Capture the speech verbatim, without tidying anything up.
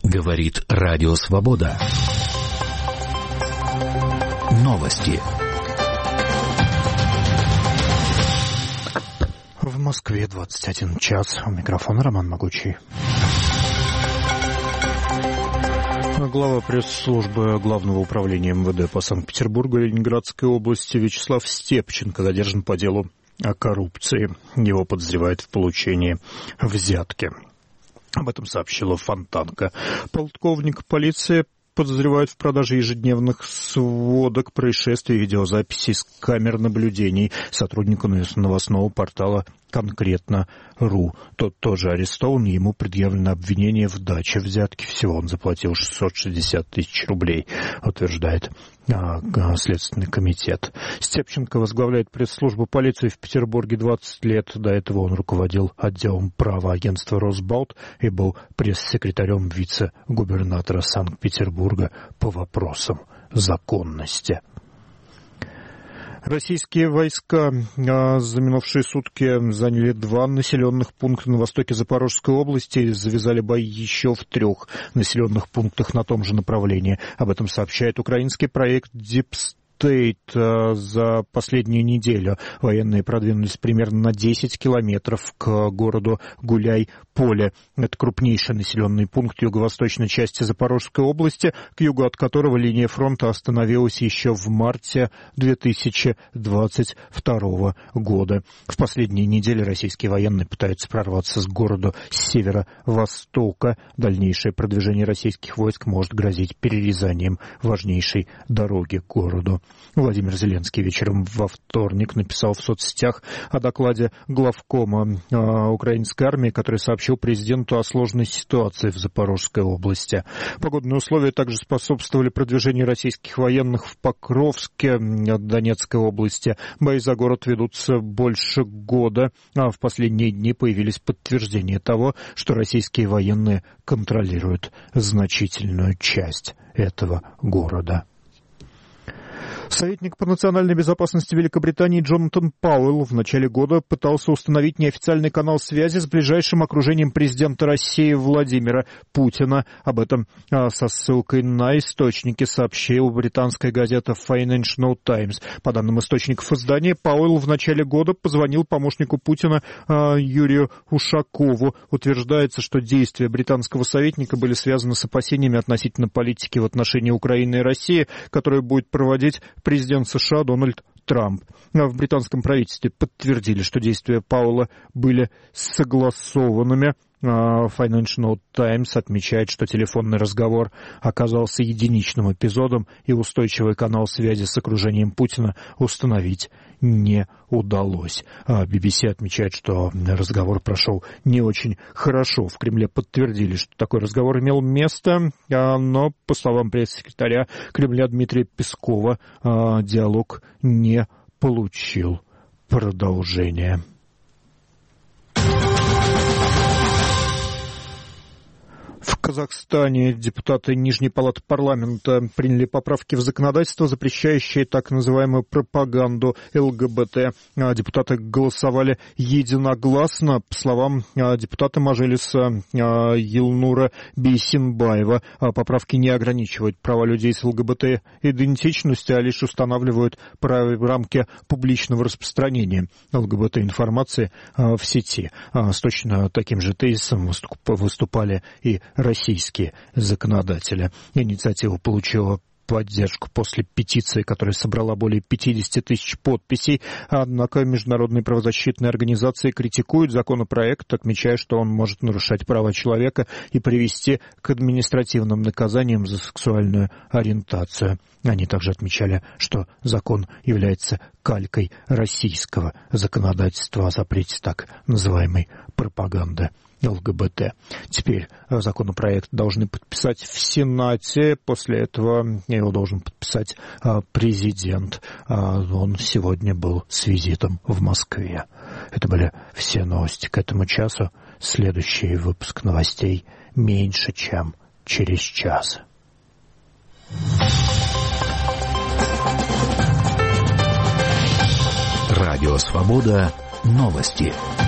Говорит Радио Свобода. Новости. В Москве двадцать один час. У микрофона Роман Могучий. Глава пресс-службы Главного управления эм вэ дэ по Санкт-Петербургу и Ленинградской области Вячеслав Степченко задержан по делу о коррупции. Его подозревают в получении взятки. Об этом сообщила Фонтанка. Полковник полиции подозревают в продаже ежедневных сводок происшествий и видеозаписей с камер наблюдений сотруднику новостного портала «Конкретно.ру». Тот тоже арестован, ему предъявлено обвинение в даче взятки. Всего он заплатил шестьсот шестьдесят тысяч рублей, утверждает а, Следственный комитет. Степченко возглавляет пресс-службу полиции в Петербурге двадцать лет. До этого он руководил отделом права агентства «Росбалт» и был пресс-секретарем вице-губернатора Санкт-Петербурга по вопросам законности. Российские войска за минувшие сутки заняли два населенных пункта на востоке Запорожской области и завязали бои еще в трех населенных пунктах на том же направлении. Об этом сообщает украинский проект «Дипстейт». За последнюю неделю военные продвинулись примерно на десять километров к городу Гуляй-Поле. Это крупнейший населенный пункт юго-восточной части Запорожской области, к югу от которого линия фронта остановилась еще в марте две тысячи двадцать второго года. В последние недели российские военные пытаются прорваться с города с северо-востока. Дальнейшее продвижение российских войск может грозить перерезанием важнейшей дороги к городу. Владимир Зеленский вечером во вторник написал в соцсетях о докладе главкома э, украинской армии, который сообщил президенту о сложной ситуации в Запорожской области. Погодные условия также способствовали продвижению российских военных в Покровске, Донецкой области. Бои за город ведутся больше года, а в последние дни появились подтверждения того, что российские военные контролируют значительную часть этого города. Советник по национальной безопасности Великобритании Джонатан Пауэлл в начале года пытался установить неофициальный канал связи с ближайшим окружением президента России Владимира Путина. Об этом со ссылкой на источники сообщила британская газета Financial Times. По данным источников издания, Пауэлл в начале года позвонил помощнику Путина Юрию Ушакову. Утверждается, что действия британского советника были связаны с опасениями относительно политики в отношении Украины и России, которую будет проводить президент США Дональд Трамп. В британском правительстве подтвердили, что действия Пауэлла были согласованными. Financial Times отмечает, что телефонный разговор оказался единичным эпизодом, и устойчивый канал связи с окружением Путина установить не удалось. би би си отмечает, что разговор прошел не очень хорошо. В Кремле подтвердили, что такой разговор имел место, но, по словам пресс-секретаря Кремля Дмитрия Пескова, диалог не получил продолжения. В Казахстане депутаты Нижней палаты парламента приняли поправки в законодательство, запрещающие так называемую пропаганду эл гэ бэ тэ. Депутаты голосовали единогласно. По словам депутата Мажилиса Елнура Бейсинбаева, поправки не ограничивают права людей с эл гэ бэ тэ идентичностью, а лишь устанавливают рамки публичного распространения эл гэ бэ тэ информации в сети. С точно таким же тезисом выступали и российские законодатели. Инициатива получила поддержку после петиции, которая собрала более пятьдесят тысяч подписей. Однако международные правозащитные организации критикуют законопроект, отмечая, что он может нарушать права человека и привести к административным наказаниям за сексуальную ориентацию. Они также отмечали, что закон является калькой российского законодательства о запрете так называемой пропаганды эл гэ бэ тэ. Теперь законопроект должны подписать в Сенате. После этого его должен подписать президент. Он сегодня был с визитом в Москве. Это были все новости к этому часу. Следующий выпуск новостей меньше, чем через час. Радио Свобода. Новости.